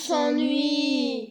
s'ennuie.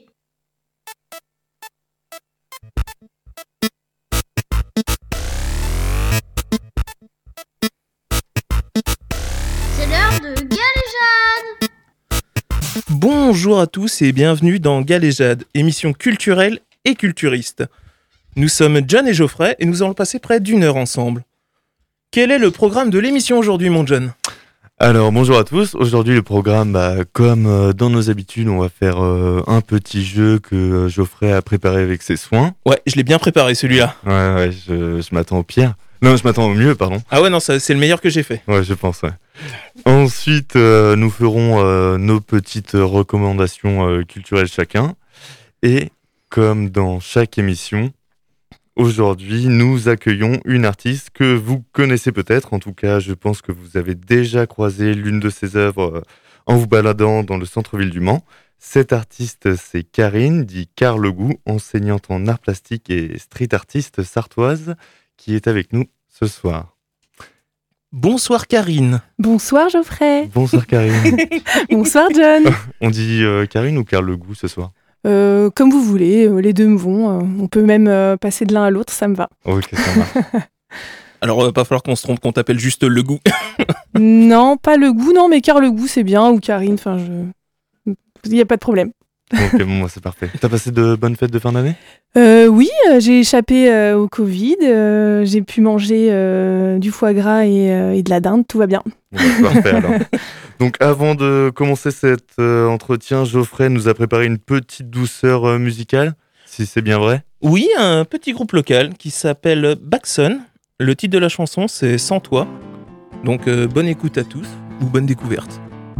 C'est l'heure de Galéjade. Bonjour à tous et bienvenue dans Galéjade, émission culturelle et culturiste. Nous sommes John et Geoffrey et nous allons passer près d'une heure ensemble. Quel est le programme de l'émission aujourd'hui, mon John ? Alors bonjour à tous, aujourd'hui le programme, comme dans nos habitudes, on va faire un petit jeu que Geoffrey a préparé avec ses soins. Ouais, je l'ai bien préparé celui-là. Ouais, je m'attends au pire. Non, je m'attends au mieux, pardon. Ah ouais, non, c'est le meilleur que j'ai fait. Ouais, je pense, ouais. Ensuite, nous ferons nos petites recommandations culturelles chacun. Et comme dans chaque émission, aujourd'hui, nous accueillons une artiste que vous connaissez peut-être. En tout cas, je pense que vous avez déjà croisé l'une de ses œuvres en vous baladant dans le centre-ville du Mans. Cette artiste, c'est Karine, dit Car Le Goût, enseignante en art plastique et street artiste sartoise, qui est avec nous ce soir. Bonsoir Karine. Bonsoir Geoffrey. Bonsoir Karine. Bonsoir John. On dit Karine ou Car Le Goût ce soir ? Comme vous voulez, les deux me vont. On peut même passer de l'un à l'autre, ça me va. Ok, ça marche. Alors, va pas falloir qu'on se trompe, qu'on t'appelle juste Le Goût. Non, pas Le Goût, non, mais Car Le Goût, c'est bien, ou Karine, enfin, il n'y a pas de problème. Ok, bon, c'est parfait. T'as passé de bonnes fêtes de fin d'année ? Oui, j'ai échappé au Covid, j'ai pu manger du foie gras et de la dinde, tout va bien. Bon, parfait alors. Donc avant de commencer cet entretien, Geoffrey nous a préparé une petite douceur musicale, si c'est bien vrai. Oui, un petit groupe local qui s'appelle Baxon. Le titre de la chanson, c'est Sans toi. Donc bonne écoute à tous, ou bonne découverte.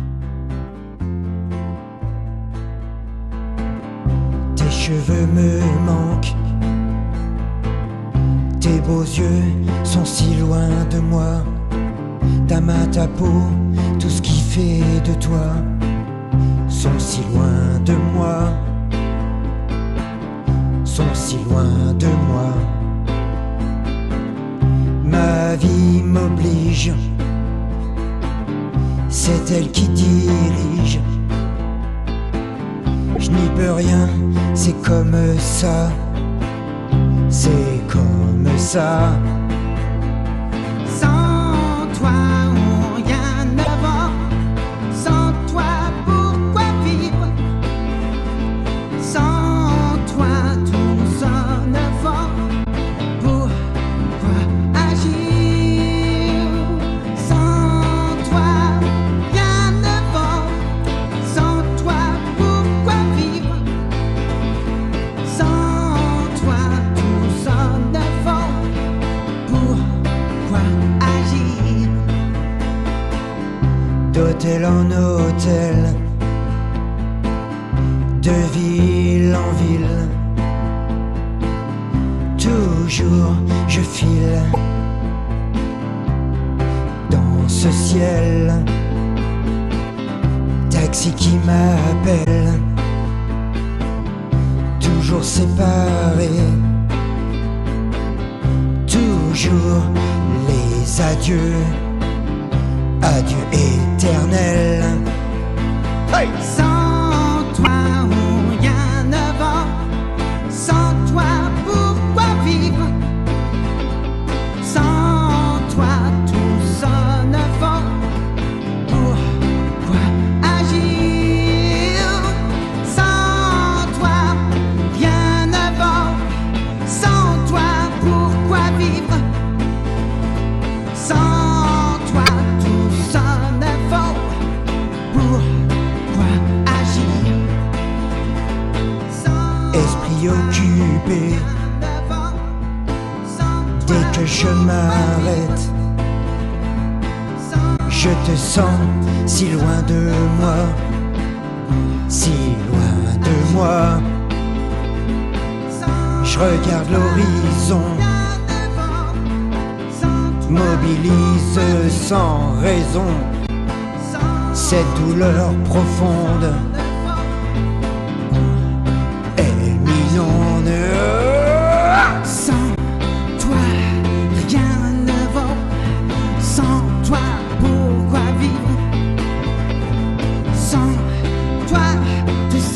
Tes cheveux me manquent, tes beaux yeux sont si loin de moi. Ta main, ta peau, tout ce qui fait de toi sont si loin de moi, sont si loin de moi. Ma vie m'oblige, c'est elle qui dirige. Je n'y peux rien, c'est comme ça, c'est comme ça. Sans toi, rien ne va. Sans toi, pourquoi vivre? Sans toi, tout ça ne va. Pourquoi agir? Sans toi, rien ne va. Sans toi, pourquoi vivre? Sans toi, tout ça ne va. Pourquoi agir? D'hôtel en hôtel, de ville en ville, toujours je file dans ce ciel. Taxi qui m'appelle, toujours séparés, toujours les adieux, adieu éternel. Hey! Sans toi, rien ne va. Sans toi, pourquoi vivre? Sans toi, tout ça ne va. Pourquoi agir? Sans toi, rien ne va. Sans toi, pourquoi vivre? Sans toi, tout ça ne va. Pourquoi agir? Esprit occupé, dès que je m'arrête, je te sens si loin de moi, si loin de moi. Je regarde l'horizon, mobilise sans raison cette douleur profonde. Elle m'inonde. Sans toi, rien ne va. Sans toi, pourquoi vivre? Sans toi, tout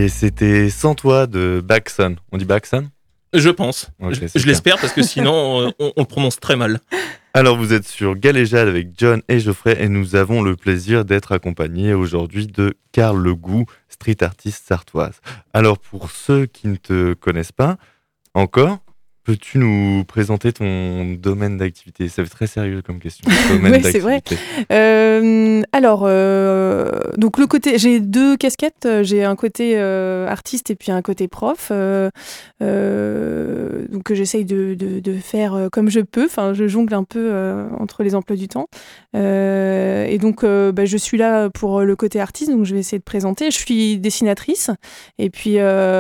Et c'était Sans toi de Baxon. On dit Baxon ? Je pense. Ok, je c'est bien. l'espère parce que sinon, on le prononce très mal. Alors vous êtes sur Galéjade avec John et Geoffrey et nous avons le plaisir d'être accompagnés aujourd'hui de Karl Legout, street artiste sartoise. Alors pour ceux qui ne te connaissent pas encore, peux-tu nous présenter ton domaine d'activité ? C'est très sérieux comme question. Domaine Ouais, c'est vrai. d'activité. Donc le côté, j'ai deux casquettes. J'ai un côté artiste et puis un côté prof. Donc que j'essaye de faire comme je peux. Enfin, je jongle un peu entre les emplois du temps. Et donc, je suis là pour le côté artiste. Donc, je vais essayer de présenter. Je suis dessinatrice. Et puis,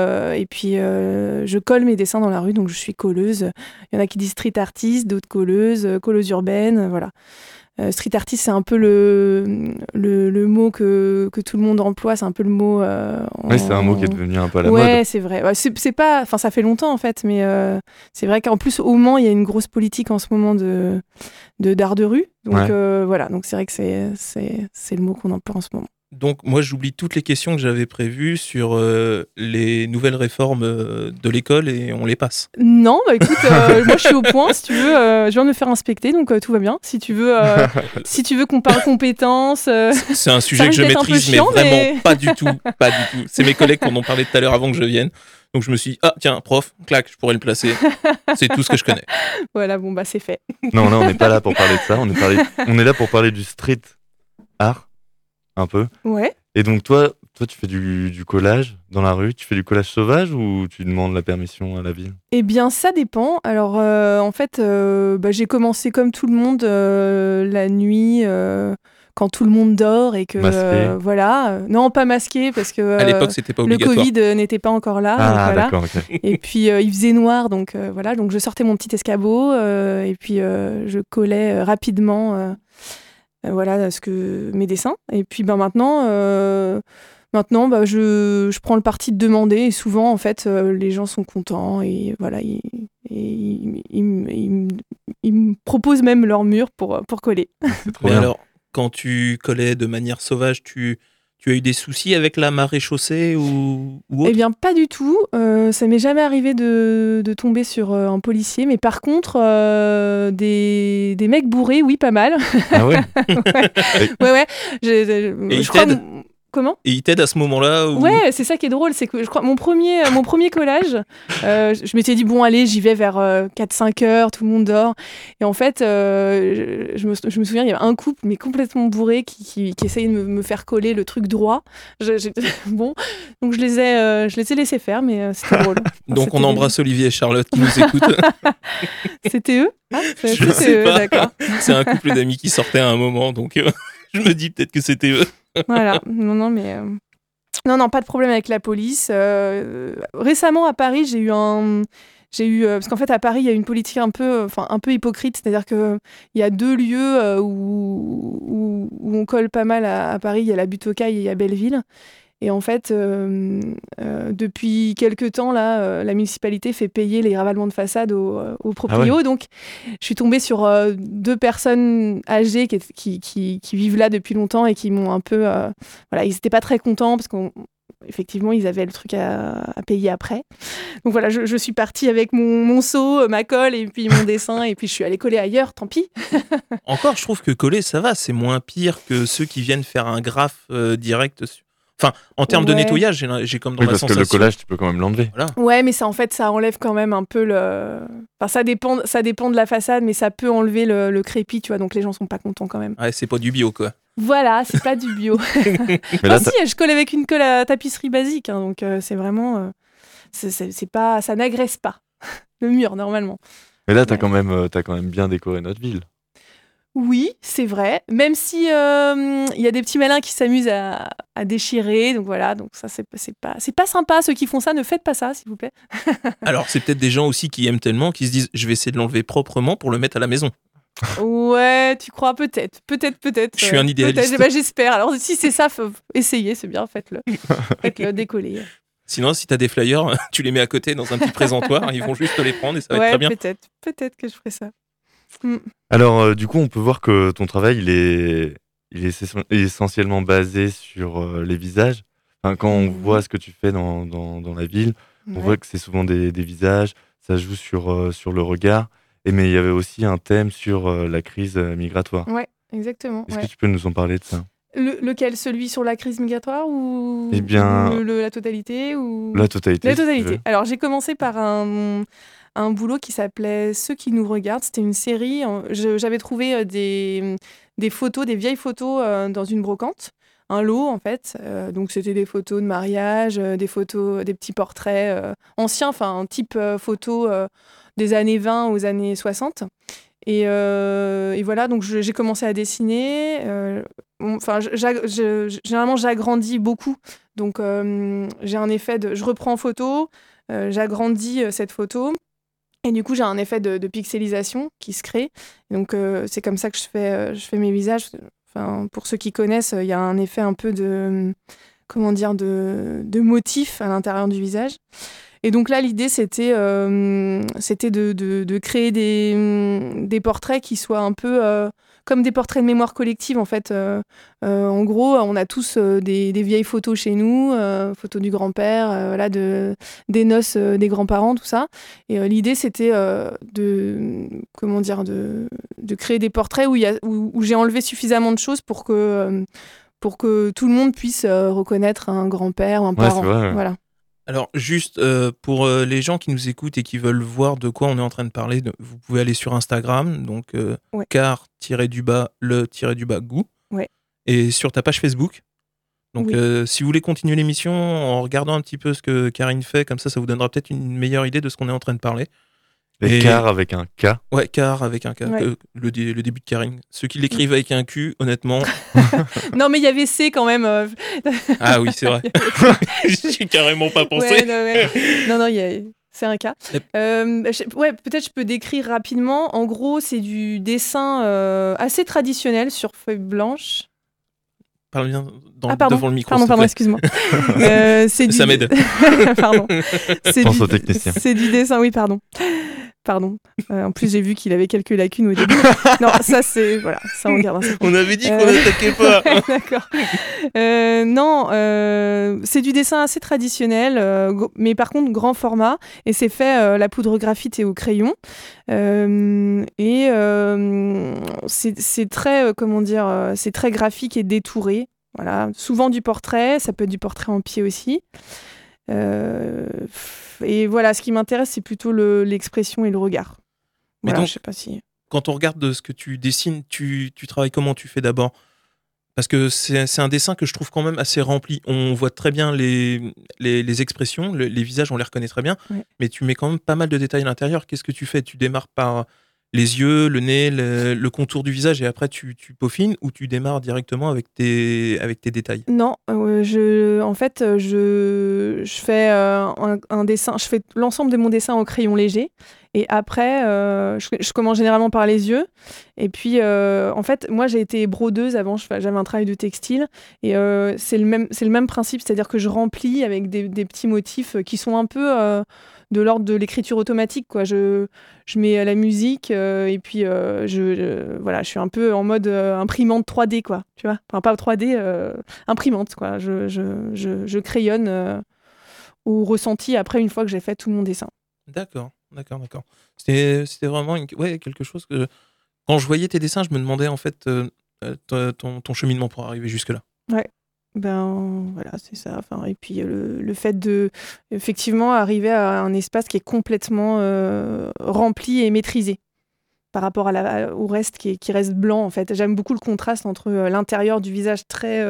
je colle mes dessins dans la rue. Donc, je suis colleuse. Il y en a qui disent street artiste, d'autres colleuses, colleuse urbaine. Voilà. Street artist, c'est un peu le mot que tout le monde emploie. C'est un peu le mot. Oui, c'est un mot qui est devenu un peu à la ouais, mode. c'est vrai. Ouais, c'est pas. Enfin, ça fait longtemps en fait, mais c'est vrai qu'en plus au Mans, il y a une grosse politique en ce moment d'art de rue. Donc Ouais. voilà. Donc c'est vrai que c'est le mot qu'on emploie en ce moment. Donc moi, j'oublie toutes les questions que j'avais prévues sur les nouvelles réformes de l'école et on les passe. Non, bah écoute, moi je suis au point. Si tu veux, je viens de me faire inspecter, donc tout va bien. Si tu veux qu'on parle compétences. C'est un sujet que je risque d'être un peu maîtrise, chiant, mais vraiment mais- pas du tout. Pas du tout. C'est mes collègues qui en ont parlé tout à l'heure avant que je vienne. Donc je me suis dit, ah tiens, prof, clac, je pourrais le placer. C'est tout ce que je connais. Voilà, bon bah c'est fait. Non, là, on n'est pas là pour parler de ça. On est là pour parler du street art, un peu. Ouais. Et donc, toi, tu fais du collage dans la rue. Tu fais du collage sauvage ou tu demandes la permission à la ville ? Eh bien, ça dépend. Alors, en fait, j'ai commencé comme tout le monde la nuit, quand tout le monde dort et que Masqué. voilà. Non, pas masqué parce que À l'époque, c'était pas le obligatoire. Covid n'était pas encore là. donc Ah, voilà. d'accord, ok. Et puis il faisait noir, donc voilà. Donc je sortais mon petit escabeau et puis je collais rapidement, voilà, mes dessins. Et puis maintenant, je prends le parti de demander et souvent en fait les gens sont contents et voilà ils me proposent même leur mur pour coller. C'est trop Mais bien. alors, quand tu collais de manière sauvage, tu as eu des soucis avec la marée chaussée ou autre? Eh bien, pas du tout. Ça m'est jamais arrivé de tomber sur un policier, mais par contre, des mecs bourrés, oui, pas mal. Ah ouais. Ouais. Et Je ils crois. t'aident Comment ? Et ils t'aident à ce moment-là ou... Ouais, c'est ça qui est drôle, c'est que je crois mon premier collage, je m'étais dit bon allez, j'y vais vers 4-5 heures, tout le monde dort. Et en fait, je me souviens, il y avait un couple mais complètement bourré qui essayait de me faire coller le truc droit. Bon, donc je les ai laissés faire, mais c'était drôle. Donc C'était on embrasse Olivier et Charlotte qui nous écoutent. C'était eux Je sais eux, pas. d'accord. C'est un couple d'amis qui sortaient à un moment, donc je me dis peut-être que c'était eux. Voilà, non, mais... Non, pas de problème avec la police. Récemment, à Paris, j'ai eu parce qu'en fait, à Paris, il y a une politique un peu hypocrite. C'est-à-dire qu'il y a deux lieux où on colle pas mal à Paris. Il y a la Butte aux Cailles et il y a Belleville. Et en fait, depuis quelques temps, là, la municipalité fait payer les ravalements de façade aux proprios. ouais. Donc, je suis tombée sur deux personnes âgées qui vivent là depuis longtemps et qui m'ont un peu... voilà, ils n'étaient pas très contents parce qu'effectivement, ils avaient le truc à payer après. Donc voilà, je suis partie avec mon seau, ma colle et puis mon dessin. Et puis, je suis allée coller ailleurs, tant pis. Encore, je trouve que coller, ça va. C'est moins pire que ceux qui viennent faire un graphe direct. Enfin, en termes de Ouais. nettoyage, j'ai comme dans Oui, la parce que sensation. le collage, tu peux quand même l'enlever. Voilà. Ouais, mais ça enlève quand même un peu le... Enfin, ça dépend de la façade, mais ça peut enlever le crépi, tu vois, donc les gens sont pas contents quand même. Ouais, c'est pas du bio, quoi. Voilà, c'est pas du bio. Mais là, Si, je colle avec une colle à tapisserie basique, hein, donc c'est vraiment... c'est pas... Ça n'agresse pas le mur, normalement. t'as Ouais. quand même bien décoré notre ville. Oui, c'est vrai, même si il y a des petits malins qui s'amusent à déchirer, donc voilà, donc ça c'est pas sympa, ceux qui font ça, ne faites pas ça, s'il vous plaît. Alors, c'est peut-être des gens aussi qui aiment tellement, qui se disent, je vais essayer de l'enlever proprement pour le mettre à la maison. Ouais, tu crois peut-être. Je suis un idéaliste. peut-être. Bah, j'espère. Alors si c'est ça, faut essayer, c'est bien, faites-le décoller. Sinon, si t'as des flyers, tu les mets à côté dans un petit présentoir, ils vont juste te les prendre et ça va être Ouais, très bien. peut-être que je ferai ça. Alors, du coup, on peut voir que ton travail, il est essentiellement basé sur les visages. Enfin, quand on voit ce que tu fais dans la ville, on voit que c'est souvent des visages, ça joue sur le regard. Mais il y avait aussi un thème sur la crise migratoire. Ouais, exactement. Est-ce que tu peux nous en parler de ça? Lequel? Celui sur la crise migratoire ou, Eh bien, la totalité ou... La totalité. La si tu totalité. veux. Alors, j'ai commencé par un boulot qui s'appelait Ceux qui nous regardent. C'était une série. J'avais trouvé des photos, des vieilles photos dans une brocante. Un lot, en fait. Donc, c'était des photos de mariage, des photos, des petits portraits anciens, enfin, un type photo des années 20 aux années 60. Et voilà, donc j'ai commencé à dessiner. Enfin, généralement, j'agrandis beaucoup. Donc, j'ai un effet de... Je reprends en photo, j'agrandis cette photo. Et du coup, j'ai un effet de pixelisation qui se crée. Donc, c'est comme ça que je fais mes visages. Enfin, pour ceux qui connaissent, il y a un effet un peu de... Comment dire? De motif à l'intérieur du visage. Et donc là, l'idée, c'était de créer des portraits qui soient un peu comme des portraits de mémoire collective, en fait. En gros, on a tous des vieilles photos chez nous, photos du grand-père, voilà, des noces des grands-parents, tout ça. Et l'idée, c'était de créer des portraits où j'ai enlevé suffisamment de choses pour que tout le monde puisse reconnaître un grand-père ou un parent. C'est vrai, ouais. Voilà. Alors, juste pour les gens qui nous écoutent et qui veulent voir de quoi on est en train de parler, vous pouvez aller sur Instagram, donc Ouais. car-le-goût, Ouais. et sur ta page Facebook. Donc, Oui. si vous voulez continuer l'émission en regardant un petit peu ce que Karine fait, comme ça vous donnera peut-être une meilleure idée de ce qu'on est en train de parler. Et car avec un K. Ouais, car avec un K, Ouais. le début de Karine. Ceux qui l'écrivent avec un Q, honnêtement. Non, mais il y avait C quand même. Ah oui, c'est vrai. J'y ai carrément pas pensé. Ouais. Non, c'est un cas. Yep. Peut-être je peux décrire rapidement. En gros, c'est du dessin assez traditionnel sur feuille blanche. Parle bien Pardon. devant le micro. Pardon, s'il te plaît. excuse-moi. Ça m'aide. Pardon. Pense au technicien. C'est du dessin, oui, pardon. En plus, j'ai vu qu'il avait quelques lacunes au début. Non, ça, c'est... Voilà, ça, on garde un secret. On avait dit qu'on n'attaquait pas. D'accord. Non, c'est du dessin assez traditionnel, mais par contre grand format, et c'est fait la poudre graphite et au crayon. C'est très, c'est très graphique et détouré. Voilà, souvent du portrait, ça peut être du portrait en pied aussi. Et voilà, ce qui m'intéresse, c'est plutôt l'expression et le regard. Mais Voilà, donc, je sais pas si... Quand on regarde de ce que tu dessines, tu travailles comment? Tu fais d'abord? Parce que c'est un dessin que je trouve quand même assez rempli. On voit très bien les expressions, les visages, on les reconnaît très bien, Ouais. mais tu mets quand même pas mal de détails à l'intérieur. Qu'est-ce que tu fais? Tu démarres par les yeux, le nez, le contour du visage, et après tu peaufines, ou tu démarres directement avec tes détails? Non, en fait, je fais un dessin, je fais l'ensemble de mon dessin au crayon léger. Et après, je commence généralement par les yeux. Et puis, en fait, moi, j'ai été brodeuse avant. J'avais un travail de textile. Et c'est le même principe, c'est-à-dire que je remplis avec des petits motifs qui sont un peu de l'ordre de l'écriture automatique, quoi. Je mets la musique et puis voilà, je suis un peu en mode imprimante 3D, quoi. Tu vois, enfin pas 3D, imprimante, quoi. Je crayonne au ressenti après une fois que j'ai fait tout mon dessin. D'accord. C'était vraiment quelque chose que... Quand je voyais tes dessins, je me demandais en fait ton cheminement pour arriver jusque-là. Ouais. Ben voilà, c'est ça. Enfin, et puis le fait de effectivement arriver à un espace qui est complètement rempli et maîtrisé par rapport au reste qui reste blanc, en fait. J'aime beaucoup le contraste entre l'intérieur du visage très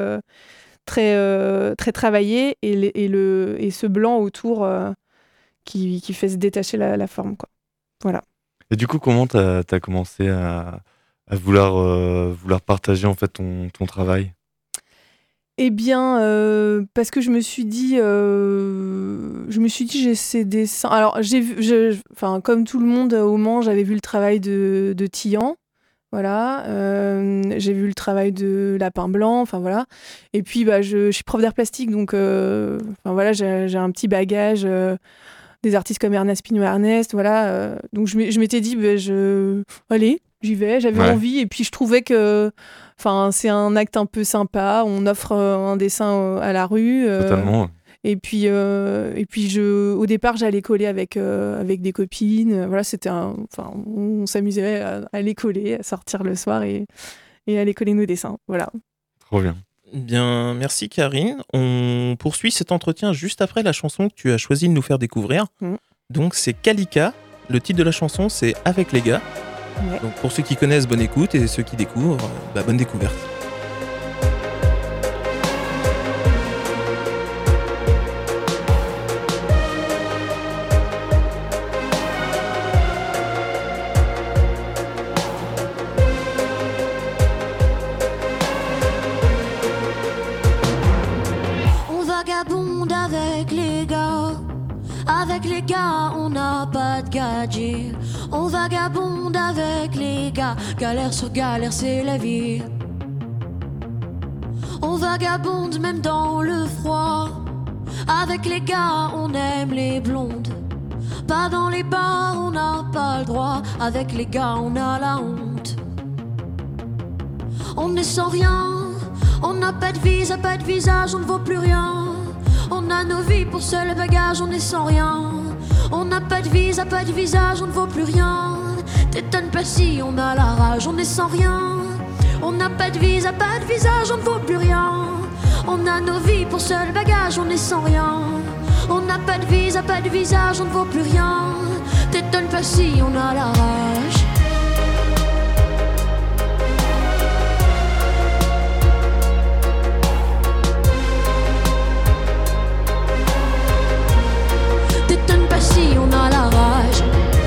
travaillé et ce blanc autour qui fait se détacher la forme, quoi. Voilà. Et du coup, comment t'as commencé à vouloir partager en fait ton travail? Eh bien, parce que je me suis dit, j'ai ces dessins. Alors, comme tout le monde au Mans, j'avais vu le travail de Tian, voilà. J'ai vu le travail de Lapin Blanc, enfin voilà. Et puis, je suis prof d'art plastique, donc, voilà, j'ai un petit bagage des artistes comme Ernest Pinault-Ernest, voilà. Donc, je m'étais dit, allez, j'y vais, j'avais Ouais. envie, et puis je trouvais que c'est un acte un peu sympa, on offre un dessin à la rue. Totalement. Et puis au départ, j'allais coller avec des copines. Voilà, on s'amusait à aller coller, à sortir le soir et aller coller nos dessins. Voilà. Trop bien. Bien, merci Karine. On poursuit cet entretien juste après la chanson que tu as choisi de nous faire découvrir. Donc c'est Kalika. Le titre de la chanson, c'est Avec les gars. Ouais. Donc pour ceux qui connaissent, bonne écoute, et ceux qui découvrent, bonne découverte. On vagabonde avec les gars. Avec les gars, on n'a pas de gadget. On vagabonde avec les gars. Galère sur galère, c'est la vie. On vagabonde même dans le froid. Avec les gars, on aime les blondes. Pas dans les bars, on n'a pas le droit. Avec les gars, on a la honte. On est sans rien. On n'a pas de visa, pas de visage, on ne vaut plus rien. On a nos vies pour seul bagage, on est sans rien. On n'a pas de visa, pas de visage, on ne vaut plus rien. T'étonnes pas si on a la rage, on est sans rien. On n'a pas de visa, pas de visage, on ne vaut plus rien. On a nos vies pour seul bagage, on est sans rien. On n'a pas de visa, pas de visage, on ne vaut plus rien. T'étonnes pas si on a la rage. T'étonnes pas si on a la rage.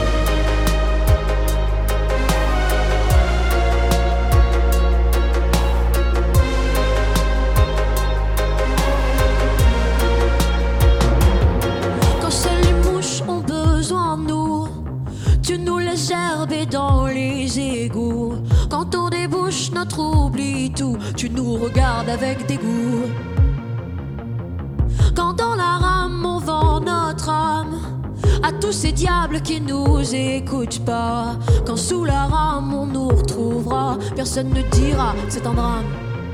Quand seules les mouches ont besoin de nous, tu nous laisses gerber dans les égouts. Quand on débouche notre oubli tout, tu nous regardes avec dégoût. Quand dans la rame on vend notre âme à tous ces diables qui nous écoutent pas. Quand sous la rame on nous retrouvera, personne ne dira que c'est un drame.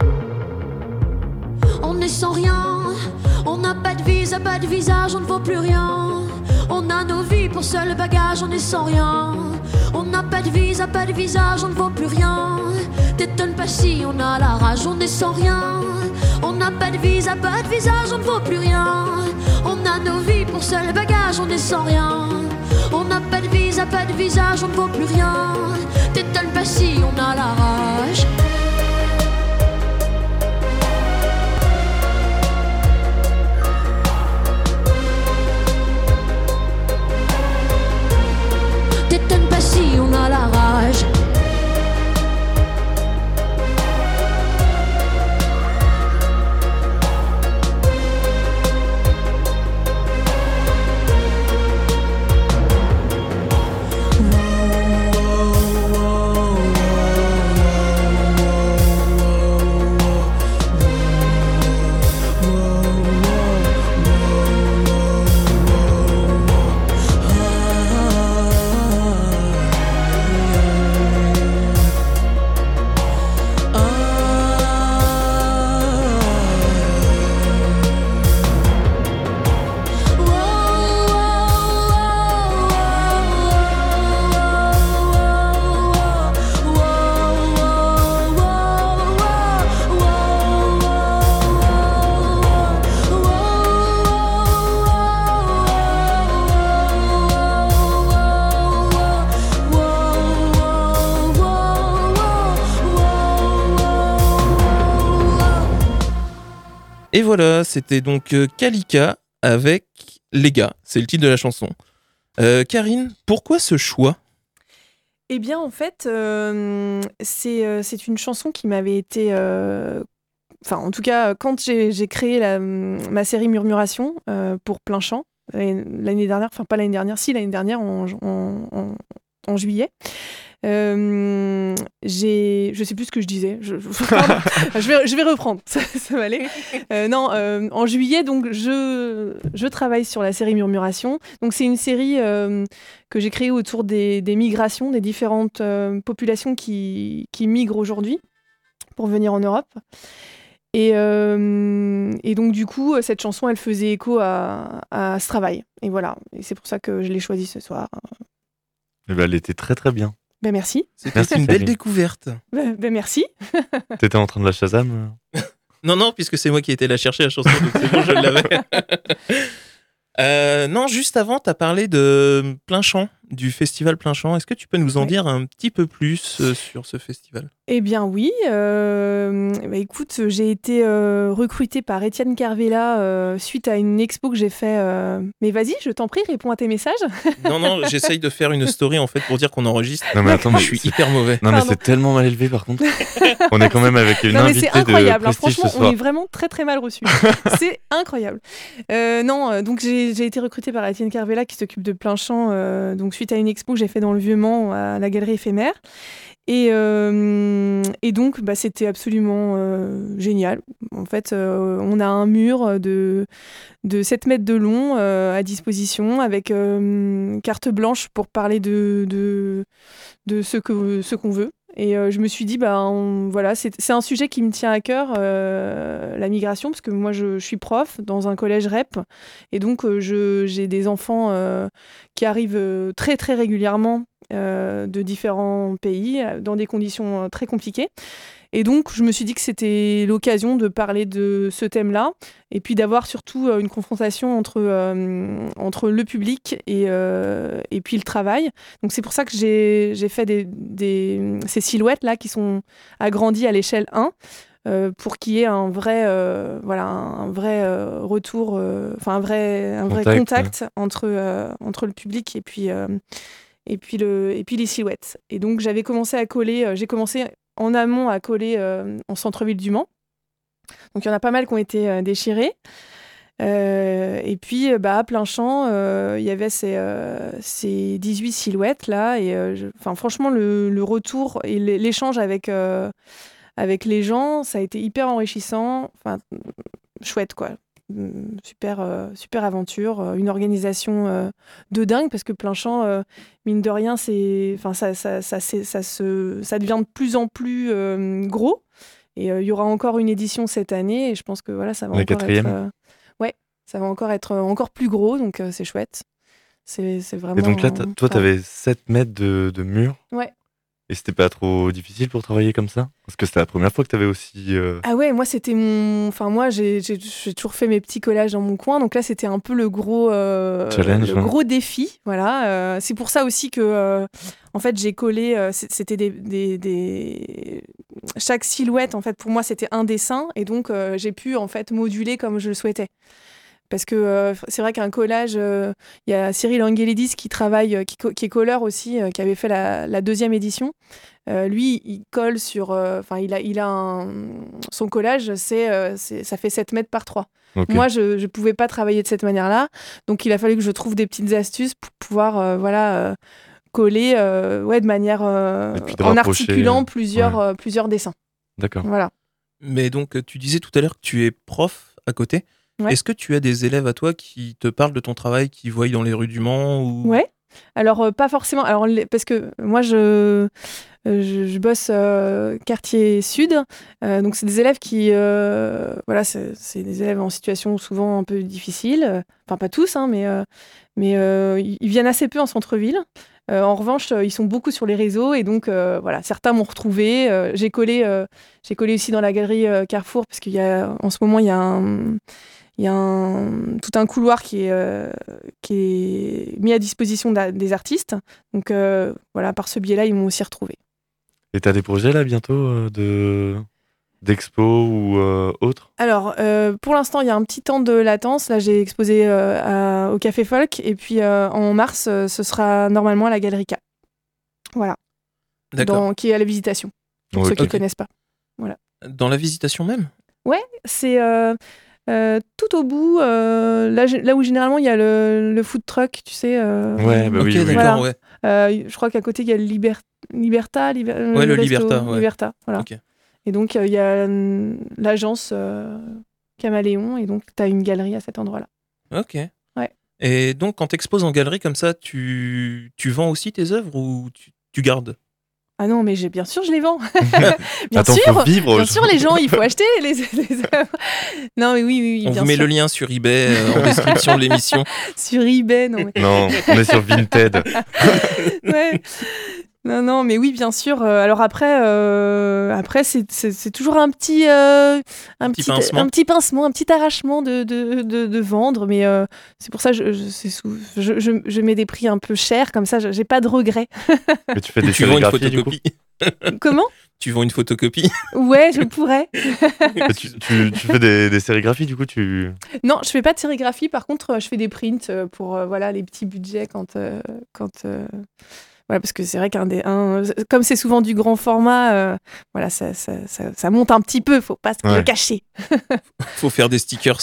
On est sans rien, on n'a pas de visa, pas de visage, on ne vaut plus rien. On a nos vies pour seul bagage, on est sans rien. On n'a pas de visa, pas de visage, on ne vaut plus rien. T'étonnes pas si on a la rage, on est sans rien. On n'a pas de visa, pas de visage, on ne vaut plus rien. On a nos vies pour seul bagage, on est sans rien. On n'a pas de visa, pas de visage, on ne vaut plus rien. T'étonnes pas si on a la rage. T'étonnes pas si on a la rage. Et voilà, c'était donc Kalika avec Les gars, c'est le titre de la chanson. Karine, pourquoi ce choix ? Eh bien, en fait, c'est une chanson qui m'avait été... en tout cas, quand j'ai créé ma série Murmuration pour Plein Champ, l'année dernière, enfin pas l'année dernière, si l'année dernière, en juillet, Je sais plus ce que je disais. Pardon. Je vais reprendre. Ça va aller. En juillet, donc je travaille sur la série Murmuration. Donc c'est une série que j'ai créée autour des migrations, des différentes populations qui migrent aujourd'hui pour venir en Europe. Et donc du coup, cette chanson, elle faisait écho à ce travail. Et voilà. Et c'est pour ça que je l'ai choisie ce soir. Eh ben, elle était très très bien. Ben merci. C'était Merci, une belle Céline. découverte. Ben merci. T'étais en train de la Shazam Non, puisque c'est moi qui ai été la chercher, la chanson, donc c'est bon, je l'avais. Non, juste avant, tu as parlé de Plein Champ, du festival Plein Champ. Est-ce que tu peux nous en dire un petit peu plus sur ce festival ? Eh bien oui, écoute, j'ai été recrutée par Étienne Carvela suite à une expo que j'ai fait. Mais vas-y, je t'en prie, réponds à tes messages. Non, j'essaye de faire une story en fait pour dire qu'on enregistre. Non mais attends, Je suis hyper mauvais. Non mais Pardon. c'est tellement mal élevé par contre. On est quand même avec une Non mais invitée c'est incroyable, de hein, prestige franchement, ce on soir. est vraiment très très mal reçus. C'est incroyable. Donc j'ai été recrutée par Étienne Carvela qui s'occupe de Plein Champ, donc suite à une expo que j'ai fait dans le Vieux-Mans à la Galerie Éphémère. Et donc, c'était absolument génial. En fait, on a un mur de 7 mètres de long à disposition avec carte blanche pour parler de ce qu'on veut. Et je me suis dit, voilà, c'est un sujet qui me tient à cœur, la migration, parce que moi, je suis prof dans un collège REP. Et donc, j'ai des enfants qui arrivent très, très régulièrement de différents pays, dans des conditions très compliquées. Et donc, je me suis dit que c'était l'occasion de parler de ce thème-là, et puis d'avoir surtout une confrontation entre le public et puis le travail. Donc, c'est pour ça que j'ai fait ces silhouettes-là qui sont agrandies à l'échelle 1, pour qu'il y ait un vrai retour, un vrai contact entre le public et puis les silhouettes. Et donc, j'ai commencé en amont à coller en centre-ville du Mans. Donc, il y en a pas mal qui ont été déchirés. Et puis, à Plein Champ, il y avait ces 18 silhouettes-là. Et franchement, le retour et l'échange avec les gens, ça a été hyper enrichissant. Enfin, chouette, quoi. Super aventure, une organisation de dingue, parce que Plein Champ, mine de rien, ça devient de plus en plus gros. Et il y aura encore une édition cette année, et je pense que voilà, ça va être encore plus gros, donc c'est chouette. C'est vraiment. Et donc là, toi, t'avais 7 mètres de mur. Ouais. Et c'était pas trop difficile pour travailler comme ça ? Parce que c'était la première fois que t'avais aussi... Ah ouais, moi c'était moi j'ai toujours fait mes petits collages dans mon coin, donc là c'était un peu le gros challenge, gros défi, voilà. C'est pour ça aussi que en fait j'ai collé, c'était chaque silhouette, en fait pour moi c'était un dessin, et donc j'ai pu en fait moduler comme je le souhaitais. Parce que c'est vrai qu'un collage, il y a Cyril Angelidis qui travaille, qui est colleur aussi, qui avait fait la deuxième édition. Lui, il colle sur... son collage, ça fait 7 mètres par 3. Okay. Moi, je ne pouvais pas travailler de cette manière-là. Donc, il a fallu que je trouve des petites astuces pour pouvoir coller de manière... en articulant plusieurs dessins. D'accord. Voilà. Mais donc, tu disais tout à l'heure que tu es prof à côté. Ouais. Est-ce que tu as des élèves à toi qui te parlent de ton travail, qui voient dans les rues du Mans ou... Ouais. Alors, pas forcément. Alors, parce que moi, je bosse quartier sud. Donc, c'est des élèves qui... c'est des élèves en situation souvent un peu difficile. Enfin, pas tous, hein, mais ils viennent assez peu en centre-ville. En revanche, ils sont beaucoup sur les réseaux, et donc certains m'ont retrouvé. J'ai collé aussi dans la galerie Carrefour, parce qu'il y a en ce moment il y a tout un couloir qui est mis à disposition des artistes. Donc par ce biais-là, ils m'ont aussi retrouvé. Et tu as des projets là bientôt d'expo ou autre ? Alors, pour l'instant, il y a un petit temps de latence. Là, j'ai exposé au Café Folk, et puis en mars, ce sera normalement à la Galerie K. Voilà. D'accord. Qui est à la Visitation, pour ceux qui ne connaissent pas. Voilà. Dans la Visitation même ? Ouais, c'est... tout au bout, là où généralement il y a le food truck, tu sais. Ouais, bah Ok, oui, oui. d'accord, Voilà. ouais. Je crois qu'à côté il y a le Liberta, Ouais, le resto, Liberta, ouais. Liberta, voilà. Ok. Et donc il y a l'agence Caméléon, et donc tu as une galerie à cet endroit-là. Ok. Ouais. Et donc, quand tu exposes en galerie comme ça, tu vends aussi tes œuvres ou tu gardes? Ah non, mais bien sûr, je les vends. Bien Attends, sûr, faut vivre. bien sûr, les gens, il faut acheter les œuvres. Non, mais oui, On bien vous met sûr. le lien sur eBay en description de l'émission. Sur eBay, non, mais... Non, on est sur Vinted. Ouais. Non, mais oui, bien sûr. Alors après, c'est toujours un petit pincement. un petit pincement, un petit arrachement de vendre. Mais c'est pour ça que je mets des prix un peu chers, comme ça, j'ai pas de regrets. Mais tu fais des Tu vends une sérigraphies, du coup. photocopie. Comment? Tu vends une photocopie. Ouais, je pourrais. Mais tu fais des sérigraphies, du coup, Non, je fais pas de sérigraphie. Par contre, je fais des prints pour voilà, les petits budgets quand voilà, parce que c'est vrai comme c'est souvent du grand format, voilà, ça monte un petit peu. Faut pas se le cacher. Faut faire des stickers.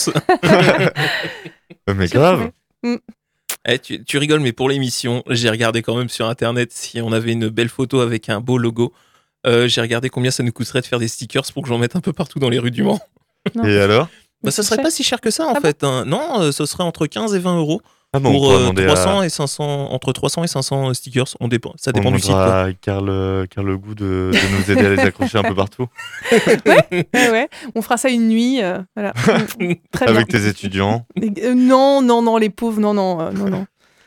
Mais Je grave. pourrais. Tu rigoles, mais pour l'émission, j'ai regardé quand même sur Internet si on avait une belle photo avec un beau logo. J'ai regardé combien ça nous coûterait de faire des stickers pour que j'en mette un peu partout dans les rues du Mans. Non. Et alors? Bah, ça c'est serait cher. pas si cher que ça en Ah fait. Hein. Non, ce serait entre 15 et 20 euros Ah bon, on pour pourra demander 300 et 500, entre 300 et 500 stickers. Ça dépend du site. Quoi. À Carl le goût de nous aider à les accrocher un peu partout. Ouais. On fera ça une nuit. Voilà. Très bien. Avec tes étudiants. Non, les pauvres, non.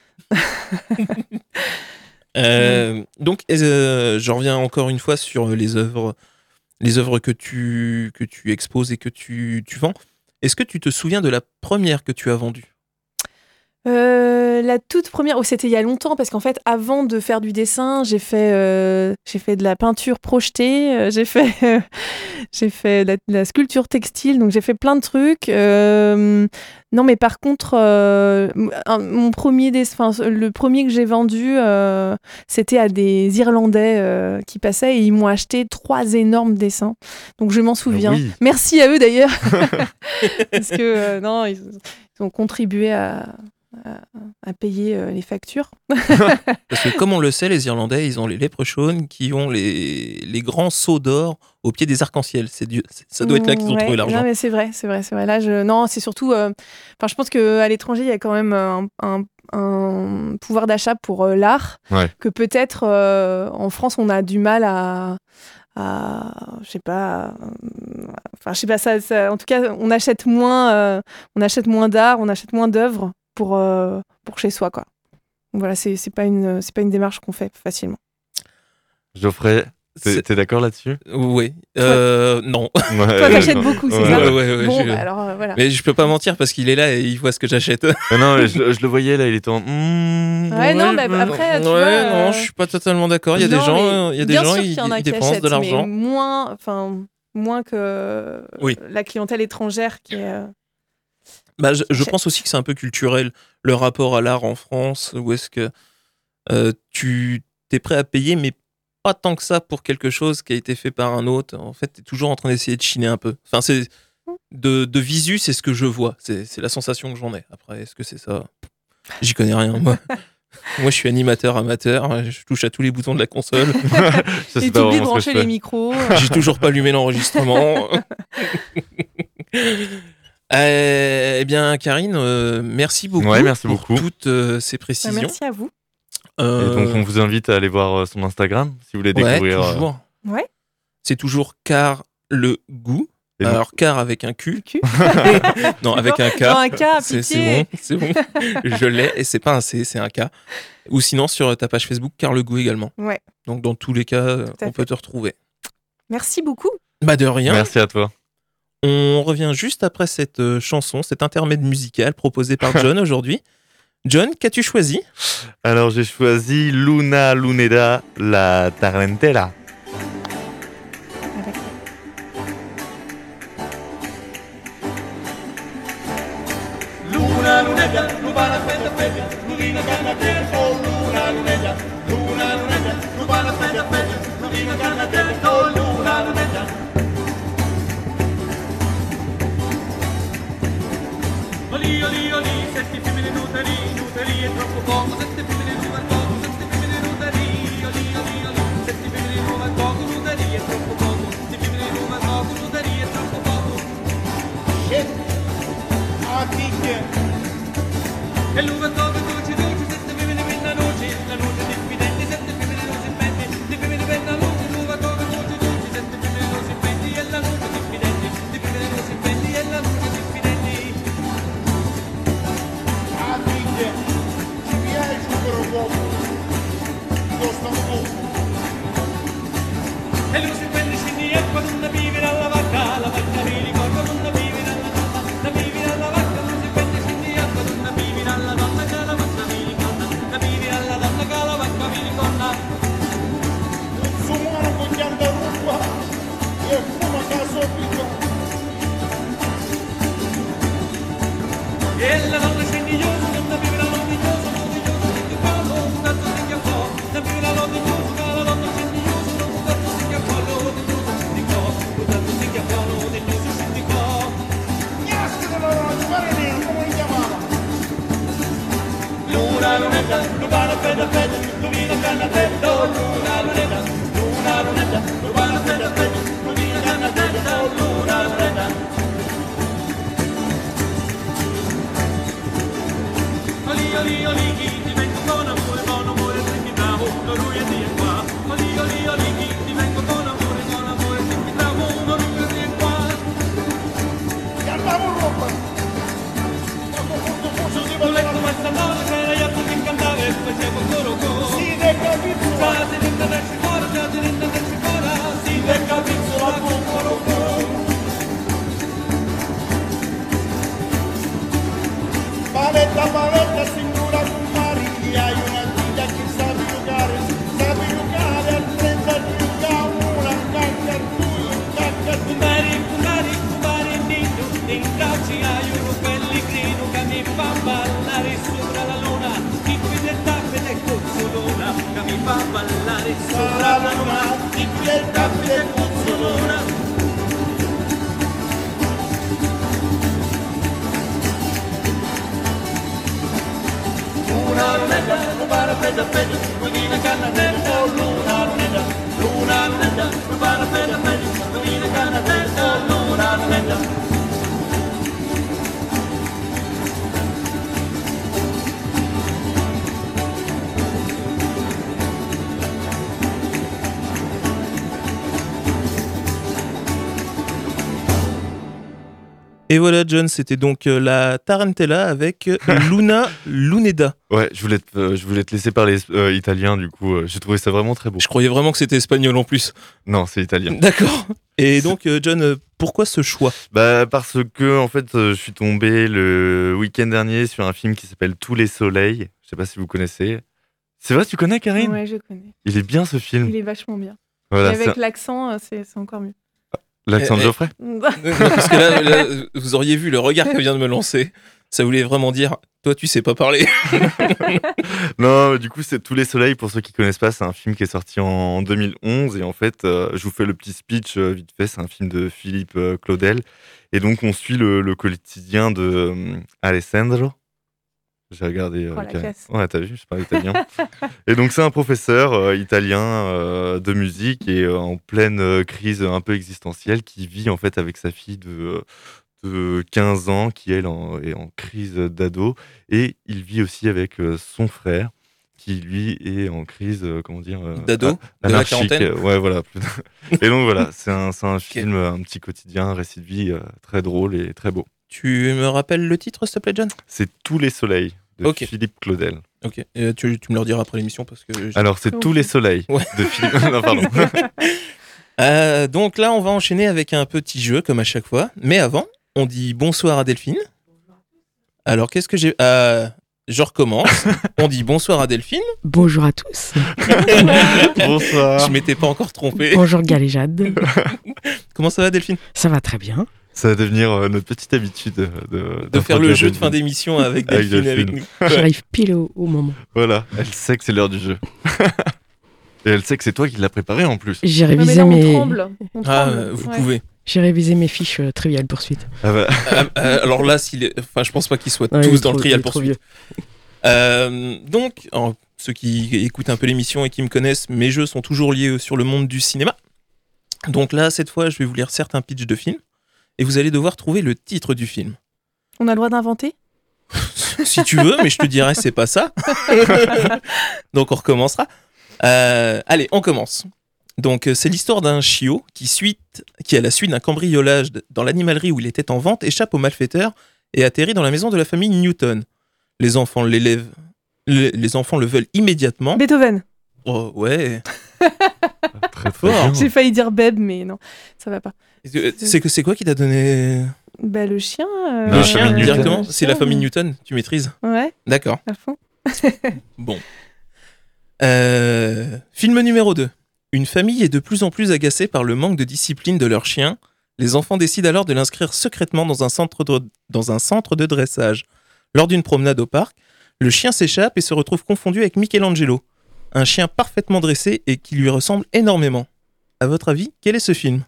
Donc, je reviens encore une fois sur les œuvres que tu exposes et que tu vends. Est-ce que tu te souviens de la première que tu as vendue? La toute première, c'était il y a longtemps, parce qu'en fait, avant de faire du dessin, j'ai fait de la peinture projetée, j'ai fait de la sculpture textile, donc j'ai fait plein de trucs. Non, mais par contre, mon premier dessin, le premier que j'ai vendu, c'était à des Irlandais qui passaient, et ils m'ont acheté 3 énormes dessins. Donc je m'en souviens. Oui. Merci à eux d'ailleurs, parce que non, ils ont contribué à payer les factures. Parce que comme on le sait, les Irlandais, ils ont les léprechaunes qui ont les grands seaux d'or au pied des arcs-en-ciel. Ça doit être là qu'ils ont trouvé l'argent. Non, mais c'est vrai. Là, non, c'est surtout... je pense qu'à l'étranger, il y a quand même un pouvoir d'achat pour l'art, que peut-être en France, on a du mal à je sais pas, ça, en tout cas, on achète moins d'art, on achète moins d'œuvres pour chez soi, quoi. Donc voilà, c'est pas une démarche qu'on fait facilement. Geoffrey, t'es d'accord là-dessus? Oui. Non. Ouais, Toi, t'achètes beaucoup, c'est ça? Ouais, Bon, alors voilà. Mais je peux pas mentir parce qu'il est là et il voit ce que j'achète. Non, mais je le voyais là, il était en. Ouais, non, mais après, tu vois. Non, je suis pas totalement d'accord. Il y a des gens, ils dépensent de l'argent. Mais moins que Oui. la clientèle étrangère qui est. Bah, je pense aussi que c'est un peu culturel, le rapport à l'art en France, où est-ce que tu t'es prêt à payer, mais pas tant que ça pour quelque chose qui a été fait par un autre. En fait, t'es toujours en train d'essayer de chiner un peu. Enfin, c'est de visu, c'est ce que je vois. C'est la sensation que j'en ai. Après, est-ce que c'est ça? J'y connais rien, moi. Moi, je suis animateur amateur. Je touche à tous les boutons de la console. Et t'oublies de brancher les micros. J'ai toujours pas allumé l'enregistrement. Eh bien, Karine, merci beaucoup, merci pour beaucoup. toutes ces précisions. Merci à vous. Et donc, on vous invite à aller voir son Instagram si vous voulez découvrir. Toujours. Ouais. C'est toujours Car le goût. Et Alors, Car avec un Q. Non, avec un K. Non, un K, c'est bon. Je l'ai et c'est pas un C, c'est un K. Ou sinon, sur ta page Facebook, Car le goût également. Ouais. Donc, dans tous les cas, on peut te retrouver. Merci beaucoup. Bah, de rien. Merci à toi. On revient juste après cette chanson, cet intermède musical proposé par John aujourd'hui. John, qu'as-tu choisi? Alors, j'ai choisi Luna Luneda, la Tarantella. Luna lunella, rubana fetta fetta, luna canatella, oh luna lunella, rubana fetta fetta, luna canatella, oh luna lunella. Oli, oli, oli, sette femmine nuteri, nuteri è troppo poco, sette femmine nuove al poco, sette femmine nuteri, oli, oli, oli, sette femmine nuove al poco, nuteri è troppo poco, sette femmine nuove al poco, nuteri è troppo poco. Ah, ticchia! E l'uva tocca dolce dolce, sette femmine penna noce, la noce diffidente, sette femmine non si impenti, di femmine penna noce, l'uva tocca dolce dolce, sette femmine non si impenti, e la noce diffidente, di femmine non si impenti, e la noce diffidente. Ah, figlia, ci piace un po' poco, costa un poco. E lui si prende scendi e qua non vive alla vacca mi ricordo non vive alla donna, la vive alla vacca, lui si prende scendi e qua non vive alla donna, che la vacca mi ricorda, la vive alla donna, che la vacca mi ricorda. Un sumano con chianta ruba e fuma caso picco. E la donna scendi io, non vive la donna io, che ti parlo, un tanto si chiamò, la vive la donna io, che la donna scendi io, un tanto si chiamò, un tanto si chiamò, del io si sindicò. Niasca della donna, fare nero, come li chiamava? Luna lunetta, lubana fede fede, lumina cannatetto, luna lunetta, lubana fede fede, lumina cannatetto, luna lunetta. Oli, oli, oli, chi ti vengo con amore, se mi travo, uno lui e di qua. Oli, oli, oli, chi ti vengo con amore, se mi travo, uno lui e di qua. Cantavo roba. Quando forse si Tu va letto questa notte, c'era io che cantava e facevo coro coro. si decapizzo. Già ti renda del cicora, già ti renda del cicora, si decapizzo la coro coro. Paletta, paletta, signora Mari, hai una figlia che sa giocare al 30 di una cacca tu, cacca tu. Kumari, nei bracci hai uno pellegrino che mi fa ballare sopra la luna, chi qui del tappe del cozzolona, che mi fa ballare sopra la luna, chi qui del tappe del cozzolona. Luna lunetta, lubana fede fede, lumina cannatetto, luna lunetta, lubana fede fede, lumina cannatetto, luna lunetta. Et voilà, John, c'était donc la Tarantella avec Luna Luneda. Ouais, je voulais te laisser parler italien, du coup, j'ai trouvé ça vraiment très beau. Je croyais vraiment que c'était espagnol en plus. Non, c'est italien. D'accord. Et donc, John, pourquoi ce choix ? Bah, parce que, en fait, je suis tombé le week-end dernier sur un film qui s'appelle Tous les soleils. Je sais pas si vous connaissez. C'est vrai, tu connais, Karine ? Ouais, je connais. Il est bien, ce film. Il est vachement bien. Voilà, Et avec l'accent, c'est encore mieux. l'accent de Geoffrey. Non, parce que là, vous auriez vu le regard qu'elle vient de me lancer. Ça voulait vraiment dire, toi, tu sais pas parler. Non, du coup, c'est Tous les soleils, pour ceux qui connaissent pas, c'est un film qui est sorti en 2011. Et en fait, je vous fais le petit speech vite fait. C'est un film de Philippe Claudel. Et donc, on suit le quotidien de Alessandro. J'ai regardé. Oh, la classe. Ouais, t'as vu, je parle italien. Et donc, c'est un professeur italien de musique et en pleine crise un peu existentielle qui vit en fait avec sa fille de 15 ans qui, elle, est en crise d'ado. Et il vit aussi avec son frère qui, lui, est en crise, d'ado, de la quarantaine. Ouais, voilà. Et donc, voilà, c'est un film, un petit quotidien, un récit de vie très drôle et très beau. Tu me rappelles le titre, s'il te plaît, John ? C'est Tous les soleils de Philippe Claudel. Ok, et tu me le rediras après l'émission parce que... Alors, c'est Tous les soleils de Philippe... Non, pardon. Donc là, on va enchaîner avec un petit jeu, comme à chaque fois. Mais avant, on dit bonsoir à Delphine. Alors, qu'est-ce que j'ai... je recommence. On dit bonsoir à Delphine. Bonjour à tous. Bonsoir. Je m'étais pas encore trompé. Bonjour Galéjade. Comment ça va, Delphine ? Ça va très bien. Ça va devenir notre petite habitude de faire le jeu de fin d'émission avec Delphine avec nous. J'arrive pile au moment. Voilà, elle sait que c'est l'heure du jeu. Et elle sait que c'est toi qui l'as préparé en plus. J'ai Non, mais révisé là, on mes... tremble. Vous pouvez. J'ai révisé mes fiches Trivial Poursuite. Ah bah, Alors là, je pense pas qu'ils soient Ouais, il est tous dans trop- le Trial il est trop Pursuit. Donc, ceux qui écoutent un peu l'émission et qui me connaissent, mes jeux sont toujours liés sur le monde du cinéma. Donc là, cette fois, je vais vous lire certains pitchs de films et vous allez devoir trouver le titre du film. On a le droit d'inventer? Si tu veux, mais je te dirai, c'est pas ça. Donc on recommencera. Allez, on commence. Donc c'est l'histoire d'un chiot qui, à la suite d'un cambriolage dans l'animalerie où il était en vente, échappe aux malfaiteurs et atterrit dans la maison de la famille Newton. Les enfants les enfants le veulent immédiatement. Beethoven. Oh ouais. très Fort. bien. J'ai failli dire Beb, mais non, ça va pas. C'est quoi qui t'a donné Bah, le chien. Non, le la chien famille Newton. directement? le C'est la chien, famille Newton, tu maîtrises? Ouais, D'accord. à fond. Bon. Film numéro 2. Une famille est de plus en plus agacée par le manque de discipline de leur chien. Les enfants décident alors de l'inscrire secrètement dans un centre de dressage. Lors d'une promenade au parc, le chien s'échappe et se retrouve confondu avec Michelangelo, un chien parfaitement dressé et qui lui ressemble énormément. À votre avis, quel est ce film?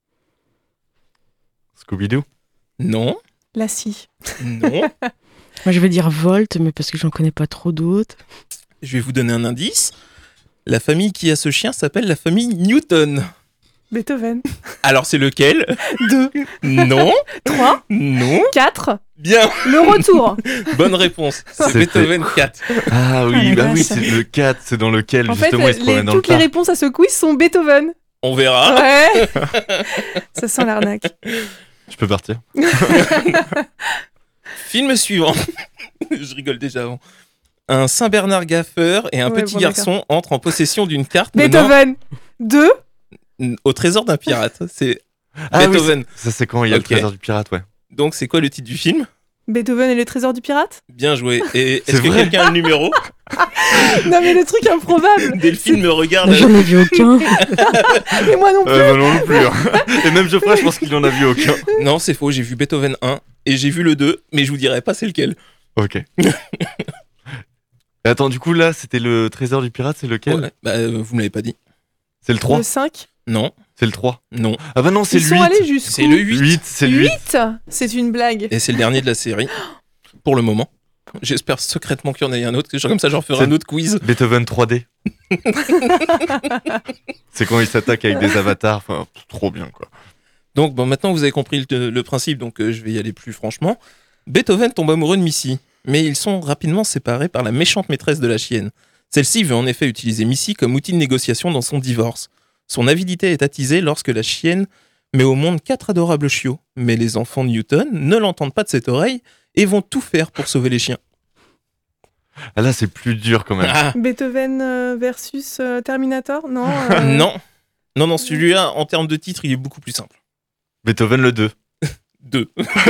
Scooby-Doo. Non, La scie. non. Moi, je vais dire Volt, mais parce que j'en connais pas trop d'autres. Je vais vous donner un indice. La famille qui a ce chien s'appelle la famille Newton. Beethoven. Alors c'est lequel? 2, Non, 3, non. 4. Bien, Le retour. bonne réponse. C'est C'était- Beethoven 4. Ah oui, Ah, bah oui, vache. c'est le 4, c'est dans lequel En fait, justement il se promène dans le toutes les parc. réponses à ce quiz sont Beethoven. On verra. Ouais. Ça sent l'arnaque. Je peux partir. Film suivant. Je rigole déjà avant. Un Saint-Bernard gaffeur et un Ouais, petit bon, garçon entrent en possession d'une carte menant Beethoven. 2. au trésor d'un pirate. C'est Ah oui, Beethoven. ça c'est quand il y a Ok. le trésor du pirate, ouais. Donc c'est quoi le titre du film? Beethoven et le trésor du pirate. Bien joué. Et C'est est-ce que vrai quelqu'un a le numéro? Non mais le truc improbable. Delphine me regarde. J'en ai vu aucun. Mais moi non plus. Bah non plus. Hein. Et même Geoffrey, je pense qu'il en a vu aucun. Non, c'est faux. J'ai vu Beethoven 1 et j'ai vu le 2, mais je vous dirai pas c'est lequel. Ok. Et attends, du coup là, c'était le trésor du pirate, c'est lequel? Ouais, bah, vous me l'avez pas dit. C'est le 3. Le 5. Non, C'est le 3. non. Ah bah non, c'est Ils le sont 8. allés jusqu'où? C'est le 8. 8, c'est le 8. 8. C'est une blague. Et c'est le dernier de la série. Pour le moment. J'espère secrètement qu'il y en ait un autre. Comme ça, j'en ferai C'est- un autre quiz. Beethoven 3D. C'est quand il s'attaque avec des avatars, enfin, trop bien quoi. Donc, bon, maintenant, vous avez compris le principe, donc je vais y aller plus franchement. Beethoven tombe amoureux de Missy, mais ils sont rapidement séparés par la méchante maîtresse de la chienne. Celle-ci veut en effet utiliser Missy comme outil de négociation dans son divorce. Son avidité est attisée lorsque la chienne met au monde 4 adorables chiots. Mais les enfants de Newton ne l'entendent pas de cette oreille et vont tout faire pour sauver les chiens. Ah là, c'est plus dur quand même. Ah, Beethoven versus Terminator. Non. non. Non, celui-là, en termes de titre, il est beaucoup plus simple. Beethoven le 2. 2.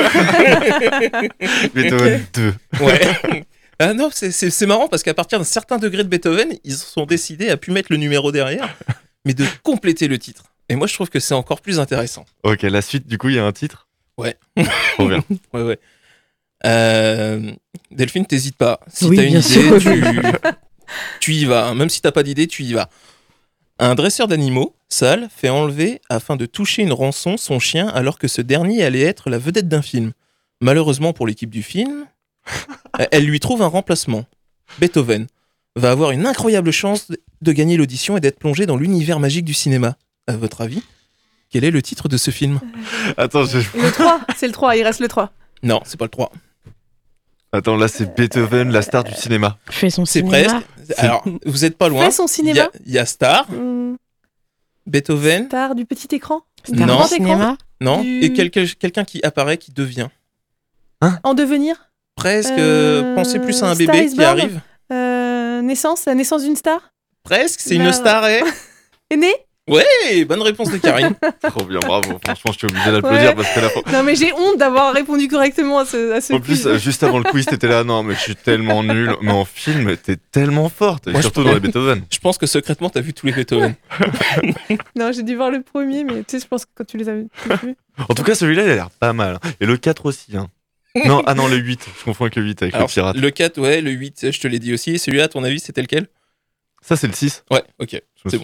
Beethoven 2. Ouais. Ah non, c'est marrant parce qu'à partir d'un certain degré de Beethoven, ils se sont décidés à pu mettre le numéro derrière, mais de compléter le titre. Et moi, je trouve que c'est encore plus intéressant. Ok, la suite, du coup, il y a un titre? Ouais. Trop bien. Ouais. Delphine, t'hésites pas. Si Oui, t'as une bien idée, sûr. tu y vas. Même si t'as pas d'idée, tu y vas. Un dresseur d'animaux, Sal, fait enlever afin de toucher une rançon son chien alors que ce dernier allait être la vedette d'un film. Malheureusement pour l'équipe du film, elle lui trouve un remplacement. Beethoven va avoir une incroyable chance de gagner l'audition et d'être plongé dans l'univers magique du cinéma. À votre avis, quel est le titre de ce film? Attends, Le 3. C'est le 3. Il reste le 3. Non, c'est pas le 3. Attends, là, c'est Beethoven, la star du cinéma. Fais son C'est cinéma. presque. Alors, vous êtes pas loin. Fais son cinéma. Il y a Star, Hmm, Beethoven, Star du petit écran. Star Non. du cinéma. non, Du- et quelqu'un qui apparaît, qui devient. En devenir. Presque, Euh, pensez plus à un Star bébé is qui Born. arrive. Naissance. La naissance d'une star. Presque, c'est Bah, une star, eh. Est né. Ouais, bonne réponse de Karine. Trop bien, bravo. Franchement, je suis obligé d'applaudir Ouais. parce que la fois. Non mais j'ai honte d'avoir répondu correctement à ce En plus, quiz. juste avant le quiz, t'étais là, non, mais je suis tellement nul. Mais en film, t'es tellement forte. Et Moi, je surtout peux- dans les Beethoven. Je pense que secrètement, t'as vu tous les Beethoven. Non, j'ai dû voir le premier, mais tu sais, je pense que quand tu les as vus. En tout cas, celui-là, il a l'air pas mal. Et le 4 aussi. Hein. Non, ah non, le 8. Je confonds avec le 8 avec Alors, le pirate. le 4, ouais, le 8, je te l'ai dit aussi. Celui-là, à ton avis, c'était lequel? Ça, c'est le 6. Ouais, ok. Je me C'est souviens.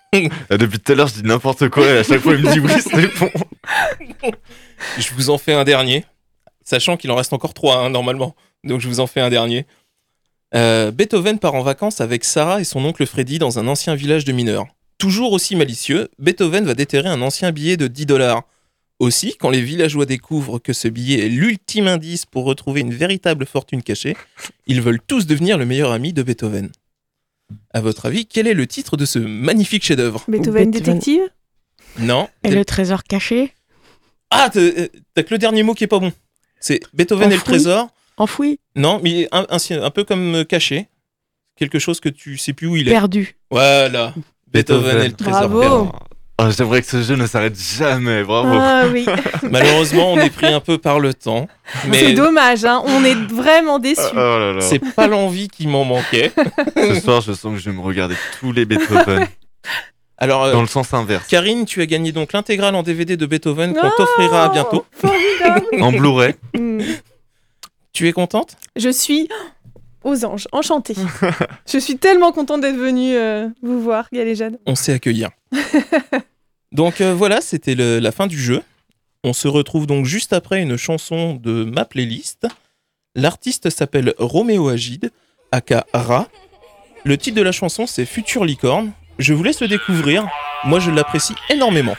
Depuis tout à l'heure, je dis n'importe quoi et à chaque fois, il me dit oui, c'est bon. Je vous en fais un dernier, sachant qu'il en reste encore 3 normalement. Donc je vous en fais un dernier. Beethoven part en vacances avec Sarah et son oncle Freddy dans un ancien village de mineurs. Toujours aussi malicieux, Beethoven va déterrer un ancien billet de $10. Aussi, quand les villageois découvrent que ce billet est l'ultime indice pour retrouver une véritable fortune cachée, ils veulent tous devenir le meilleur ami de Beethoven. À votre avis, quel est le titre de ce magnifique chef-d'œuvre ? Beethoven détective. Non. Et le trésor caché. Ah, t'as que le dernier mot qui est pas bon. C'est Beethoven et le Enfoui. trésor. Enfoui. Non, mais un peu comme caché. Quelque chose que tu sais plus où il est. Perdu. Voilà. Beethoven et le trésor Bravo. perdu. Ah, j'aimerais que ce jeu ne s'arrête jamais, bravo. Ah oui. Malheureusement, on est pris un peu par le temps. C'est Mais dommage, hein. On est vraiment déçus. Oh là là. c'est pas l'envie qui m'en manquait. Ce soir, je sens que je vais me regarder tous les Beethoven. Alors, Dans le sens inverse. Karine, tu as gagné donc l'intégrale en DVD de Beethoven qu'on Oh, t'offrira bientôt. Formidable. En Blu-ray. Mm. Tu es contente ? Je suis aux anges, enchantée. Je suis tellement contente d'être venue vous voir, Galéjade. On sait accueillir. Donc voilà, c'était la fin du jeu. On se retrouve donc juste après une chanson de ma playlist. L'artiste s'appelle Roméo Agide, aka Ra. Le titre de la chanson, c'est Future Licorne. Je vous laisse le découvrir. Moi, je l'apprécie énormément.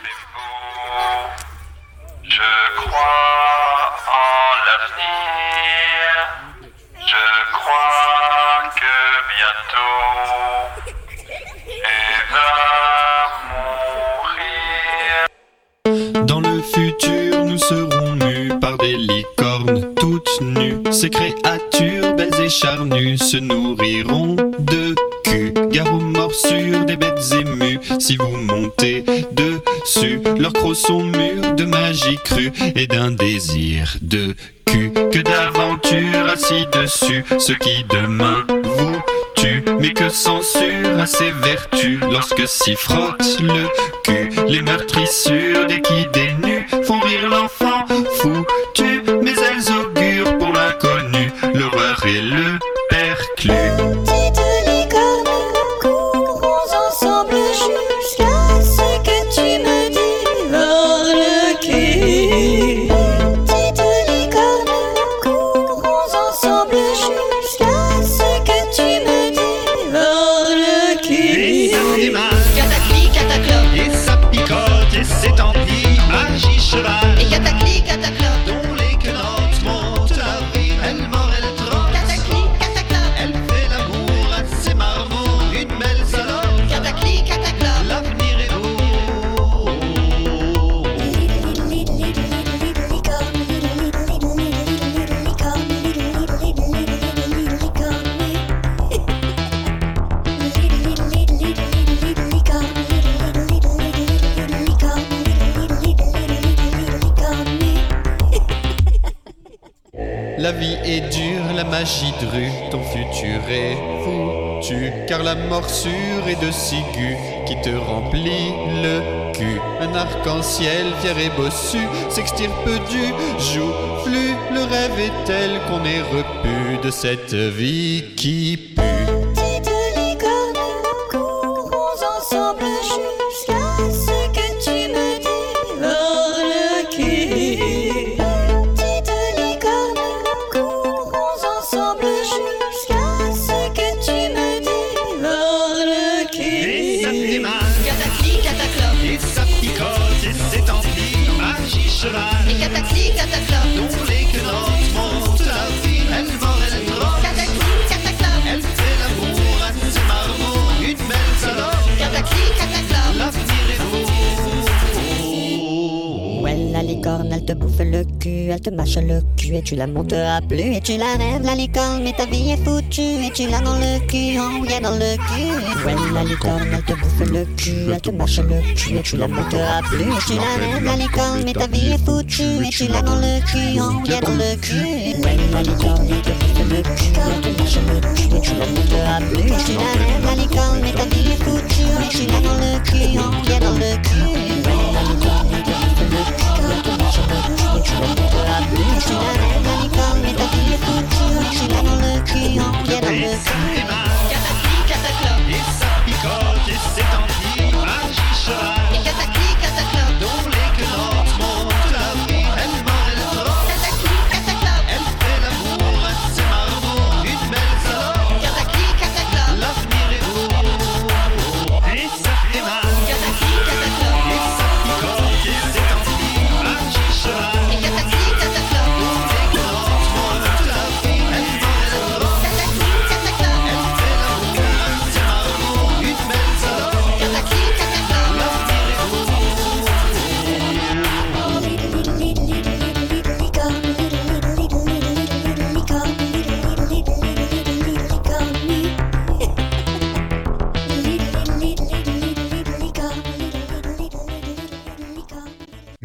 Je crois en l'avenir. Je crois que bientôt Eva mourra. Dans le futur, nous serons mus par des licornes toutes nues. Ces créatures belles et charnues se nourriront de cul. Gare aux morsures des bêtes émues. Si vous montez dessus, leurs crocs sont mûrs de magie crue et d'un désir de cul. Que d'aventure assis dessus, ce qui demain vous tue. Mais que censure à ses vertus lorsque s'y frotte le cul. Les meurtrissures des qui dénus font rire l'enfant foutu. Mais elles augurent pour l'inconnu l'horreur et le perclus. Petites licornes, courons ensemble jusqu'à ce que tu me dévores le cul. Petites licornes, courons ensemble jusqu'à ce que tu me dévores le cul. Et ça démarre, Catacly, cataclop, et ça picote, et c'est empli, magie cheval. et catacly, cataclop, Dont les quenottes montent la vie, elle mord, elle trotte. catacly, cataclop, Elle fait l'amour à ses marmots, une belle salope. catacly, cataclop. L'avenir est beau. La vie est dure, la magie drue, ton futur est foutu. Car la morsure est de ciguë qui te remplit le cul. Un arc-en-ciel fier et bossu s'extirpe du joufflu. Le rêve est tel qu'on est repu de cette vie qui pue. Petites licornes, courons ensemble jusqu'à ce que tu me dévores le cul. Petites licornes, courons ensemble jusqu'à ce que tu me dévores le cul. Et ça démarre, Catacly, cataclop, et ça picote, et c'est empli, magie cheval. et catacly, cataclop, Dont les quenottes montent la vie, elle mord, elle trotte. catacly, cataclop, Elle fait l'amour à ses marmots, une belle salope. catacly, cataclop. L'avenir est beau. Ouais, la licorne, elle te bouffe le cul, elle te mâche le cul et tu la monteras plus. Et tu la rêves, la licorne, mais ta vie est foutue. Et tu l'as dans le cul, oh yeah, dans le cul. Ouais, la licorne, elle te bouffe le cul, elle te mâche le cul et tu la monteras plus. Et tu la rêves, la licorne, mais ta vie est foutue. Et tu l'as dans le cul, oh yeah, dans le cul. Ouais, la licorne, elle te bouffe le cul, elle te mâche le cul et tu la monteras plus. Et tu la rêves, la licorne, mais ta vie est foutue. Et tu l'as dans le cul, oh yeah, dans le cul. Ouais, la licorne, elle te bouffe le cul, elle te mâche le cul et tu la monteras plus. Et tu la rêves, la licorne, mais ta vie est foutue. Et tu l'as dans le cul, oh yeah, dans le Et cul. ça démarre, Catacly, cataclop, et ça picote, et c'est empli,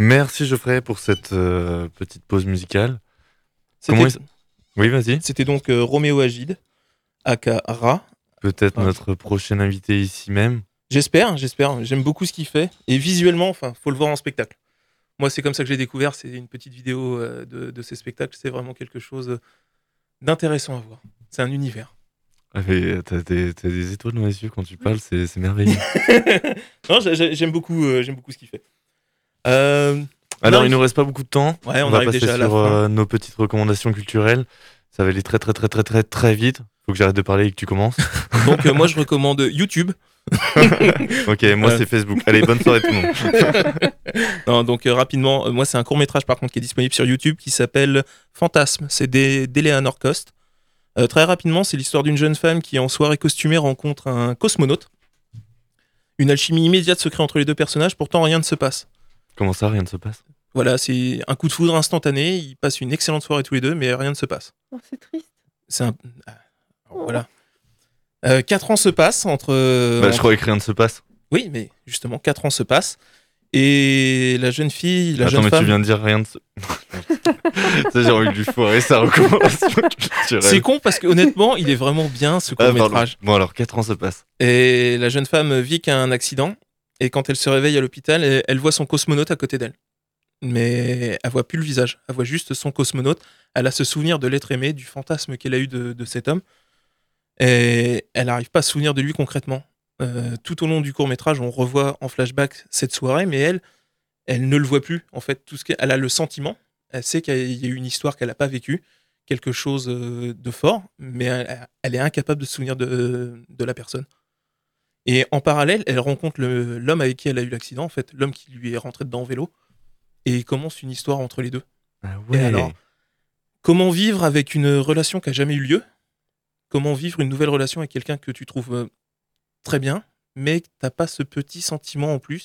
Merci Geoffrey pour cette petite pause musicale. C'était, Oui, vas-y. c'était donc Roméo Agide, aka Ra. Peut-être Ouais. notre prochain invité ici même. J'espère. J'aime beaucoup ce qu'il fait. Et visuellement, faut le voir en spectacle. Moi, c'est comme ça que j'ai découvert. C'est une petite vidéo de ces spectacles. C'est vraiment quelque chose d'intéressant à voir. C'est un univers. Ah, mais t'as des étoiles dans les yeux quand tu parles, c'est merveilleux. Non, j'aime beaucoup ce qu'il fait. Alors, Non, il nous reste pas beaucoup de temps. Ouais, on va arrive passer déjà à la sur fin. nos petites recommandations culturelles. Ça va aller très très très très très très vite. Faut que j'arrête de parler et que tu commences. Donc, moi, je recommande YouTube. Ok, moi c'est Facebook. Allez, bonne soirée tout le monde. Non, donc rapidement, moi c'est un court-métrage par contre qui est disponible sur YouTube qui s'appelle Fantasme, c'est d'Eleanor Cost. Très rapidement, c'est l'histoire d'une jeune femme qui en soirée costumée rencontre un cosmonaute. Une alchimie immédiate se crée entre les deux personnages, pourtant rien ne se passe. Comment ça, rien ne se passe? Voilà, c'est un coup de foudre instantané, ils passent une excellente soirée tous les deux, mais rien ne se passe. Oh, c'est triste. C'est un... Alors, voilà. 4 ans se passent entre... Je croyais que rien ne se passe. Oui, mais justement, 4 ans se passent. Et la jeune fille, la Attends, jeune mais femme... tu viens de dire rien de se... Ça, j'ai envie de lui foirer sa recommandation culturelle. C'est con parce que honnêtement, il est vraiment bien ce Ah, pardon. court-métrage. Bon, alors 4 ans se passent. Et la jeune femme vit qu'un accident. Et quand elle se réveille à l'hôpital, elle voit son cosmonaute à côté d'elle. Mais elle voit plus le visage. Elle voit juste son cosmonaute. Elle a ce souvenir de l'être aimé, du fantasme qu'elle a eu de cet homme. Et elle n'arrive pas à se souvenir de lui concrètement. Tout au long du court-métrage, on revoit en flashback cette soirée, mais elle ne le voit plus. En fait, elle a le sentiment. Elle sait qu'il y a eu une histoire qu'elle n'a pas vécue, quelque chose de fort, mais elle est incapable de se souvenir de la personne. Et en parallèle, elle rencontre l'homme avec qui elle a eu l'accident, en fait, l'homme qui lui est rentré dedans en vélo, et il commence une histoire entre les deux. Ah Et alors, comment vivre avec une relation qui n'a jamais eu lieu? Comment vivre une nouvelle relation avec quelqu'un que tu trouves très bien, mais que tu n'as pas ce petit sentiment en plus?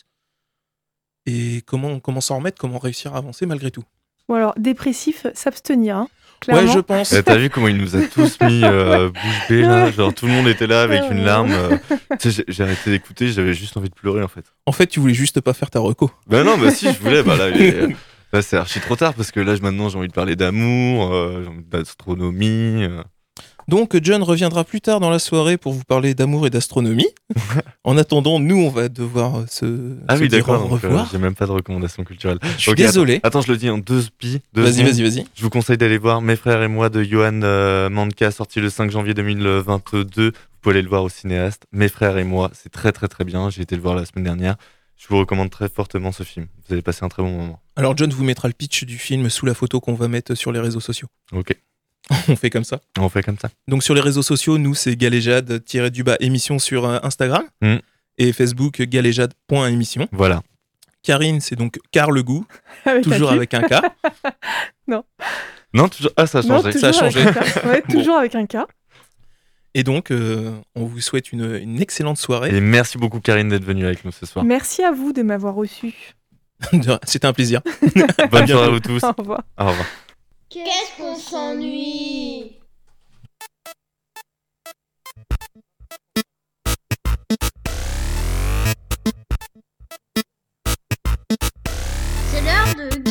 Et comment s'en remettre? Comment réussir à avancer malgré tout? Bon, alors, dépressif, s'abstenir, hein, Ouais, clairement. je pense. T'as vu comment il nous a tous mis bouche bée là? Genre tout le monde était là avec une larme. Tu sais, j'ai arrêté d'écouter, j'avais juste envie de pleurer en fait. En fait, tu voulais juste pas faire ta reco. Bah non, bah si, je voulais. Bah là, c'est archi trop tard parce que là, maintenant, j'ai envie de parler d'amour, j'ai envie d'astronomie. Donc, John reviendra plus tard dans la soirée pour vous parler d'amour et d'astronomie. En attendant, nous, on va devoir se Oui, dire d'accord. au Donc, revoir. j'ai même pas de recommandation culturelle. Je suis désolé. Attends, je le dis en deux secondes. Vas-y. Je vous conseille d'aller voir Mes frères et moi de Johan Manka, sorti le 5 janvier 2022. Vous pouvez aller le voir au cinéaste. Mes frères et moi, c'est très très très bien. J'ai été le voir la semaine dernière. Je vous recommande très fortement ce film. Vous allez passer un très bon moment. Alors, John vous mettra le pitch du film sous la photo qu'on va mettre sur les réseaux sociaux. Ok. On fait comme ça. On fait comme ça. Donc, sur les réseaux sociaux, nous, c'est galéjade-émission sur Instagram. Et Facebook, galéjade.émission. Voilà. Karine, c'est donc Car le goût. un Toujours Q. avec un K. Non. Non, toujours. Ah, ça a changé. Ça a changé. Ouais, toujours avec un K. Et donc, on vous souhaite une excellente soirée. Et merci beaucoup, Karine, d'être venue avec nous ce soir. Merci à vous de m'avoir reçu. C'était un plaisir. Bonne soirée à vous tous. Au revoir. Au revoir. Qu'est-ce qu'on s'ennuie? C'est l'heure de